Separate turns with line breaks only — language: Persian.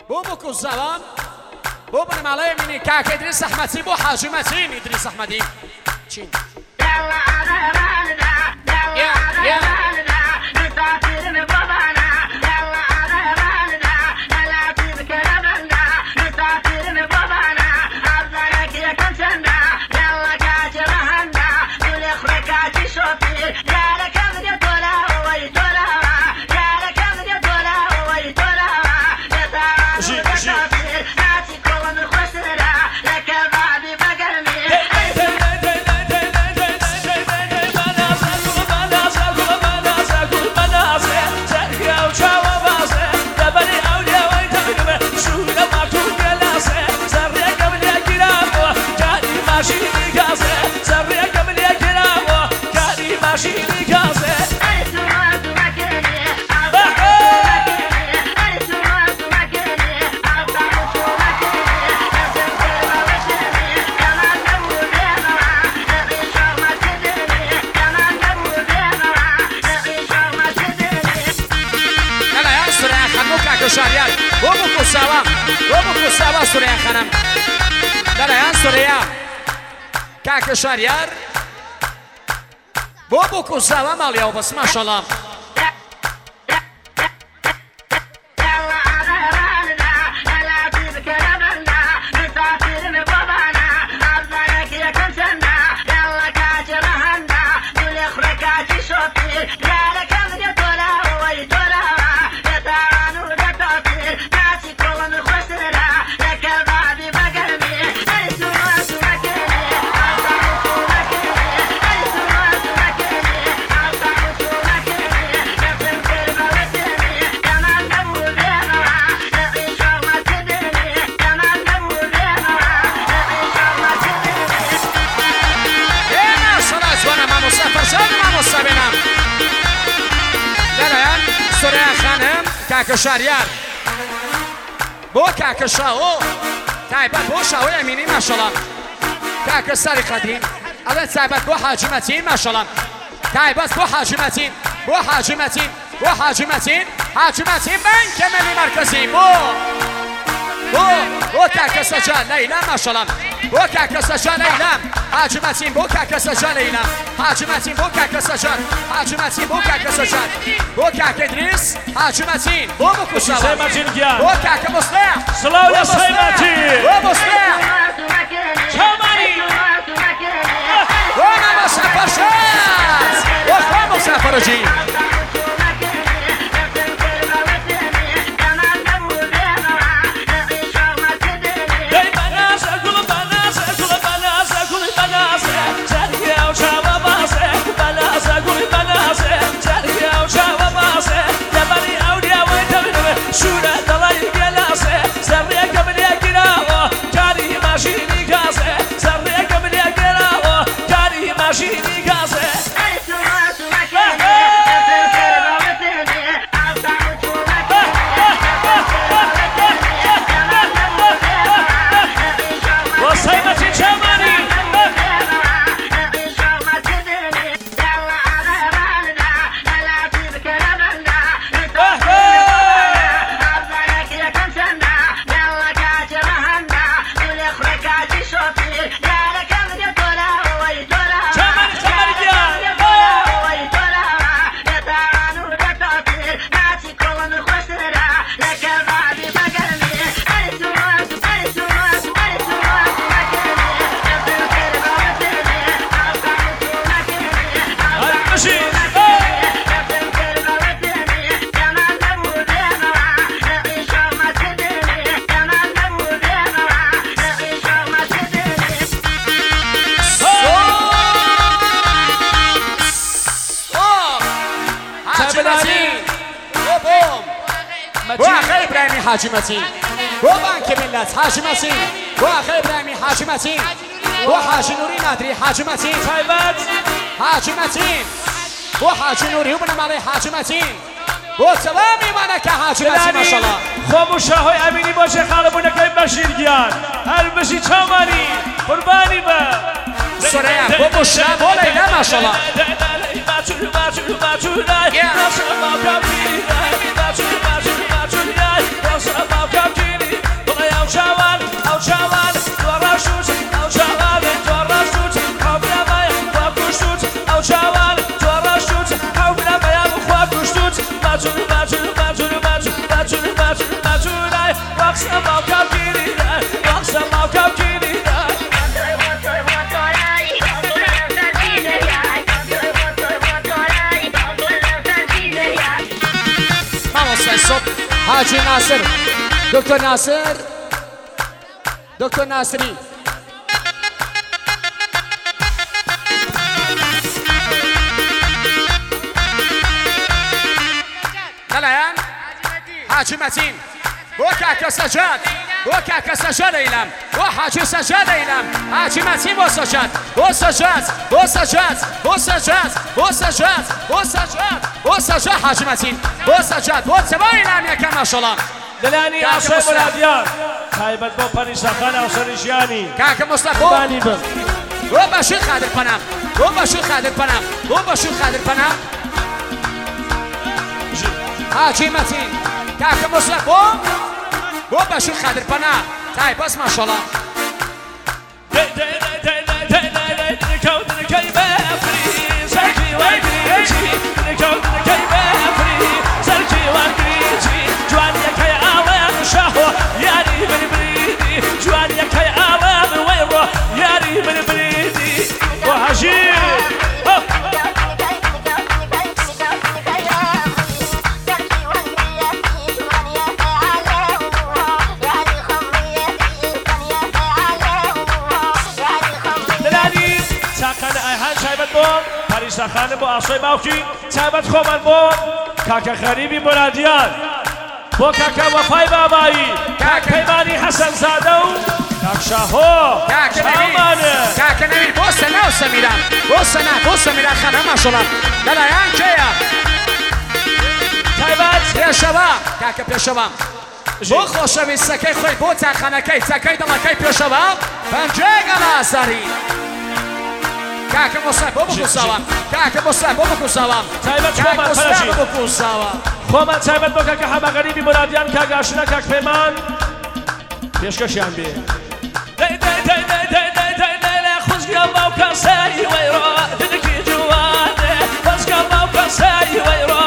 بو بكو الزوام بو بن مالي مني كاك إدريس أحمدي بو حاجي متين إدريس أحمدي تشين شهریار بابو کوساوا سوریان خانم دلایان سوریا کاک شهریار بابو کوساوا مالیا بس ماشاءالله کاک شهریار بو کاک شاو تایبت بو شاوی امینی ماشاءالله کاک سری قدیم الان تایبت بو حاجی متین ماشاءالله تایبت بو حاجی متین حاجی متین بنک ملی مرکزی بو کاک سجا لیلا ماشاءالله بو کاک سجا لیلا حاجی متین بو کاک سجا لیلا حاجی متین بو کاک سجا بو کاک ادریس حاجی متین بو کوساوا بو کاک مصلح
سلام یا سیمتی
بو مصلح
چمانی
بو مسافر شد بو مسافر جی حاجی متین بو بانک ملت حاجی متین بو آقای ابراهیمی حاجی متین بو حاجی نوری نادری حاجی متین حاجی متین بو حاجی نوری و بنام علی حاجی متین بو سلامی منک حاجی متین ماشاءالله
خاموشه های امینی باشه خالبونه که بشیرگیان هر بشی چامانی قربانی با
سریا بو مشنا بو لیلا ماشاءالله
Yeah.
حاجی ناصر دکتر ناصر دکتر ناصری دلایان حاجی متین بو کاکا سجاد بو کاکا سجاد ایلم بو حاجی سجاد ایلم حاجی متین بو سجاد بو سجاد بو سجاد بو سجاد بو سجاد بو سجاد بو سجاد حاجی متین بو سجاد بو سبا ایلم یکم ماشاءالله
دلانی آسای بلادیان تایبت با پریساخان آسای جیانی
کاکا مصطفی
بانی بم
بو باشون خادر پنم بو باشون خادر پنم بو باشون خادر پنم حاجی متین کاکا مصطفی بو باشون خادر پنم تایبت ماشاءالله
پریساخانه با آسای باوکی تایبت خومن با کاکا خریبی مرادیان با کاکا وفای بابایی کاکا پیمانی حسن زاده و کاک شاهو
کاکا نمیر بو سنه و سمیرم بو سمیرم خانه ماشاءالله دلایان کیا
تایبت
پیشوام کاکا پیشوام بو خوشویستکی خوی بو تخانکی تکی دلکی پیشوام پنجه گلازاری کاکا مصطفی بو بکوساوام کاکا مصطفی بو بکوساوام
تایبت خومن فرشی خومن تایبت با کاکا حبا غریبی مرادیان کاکا آشنا کاک پیمان پیشکشیان بی خوزگا باو کاسای ویرا دلکی جوانه خوزگا باو کاسای ویرا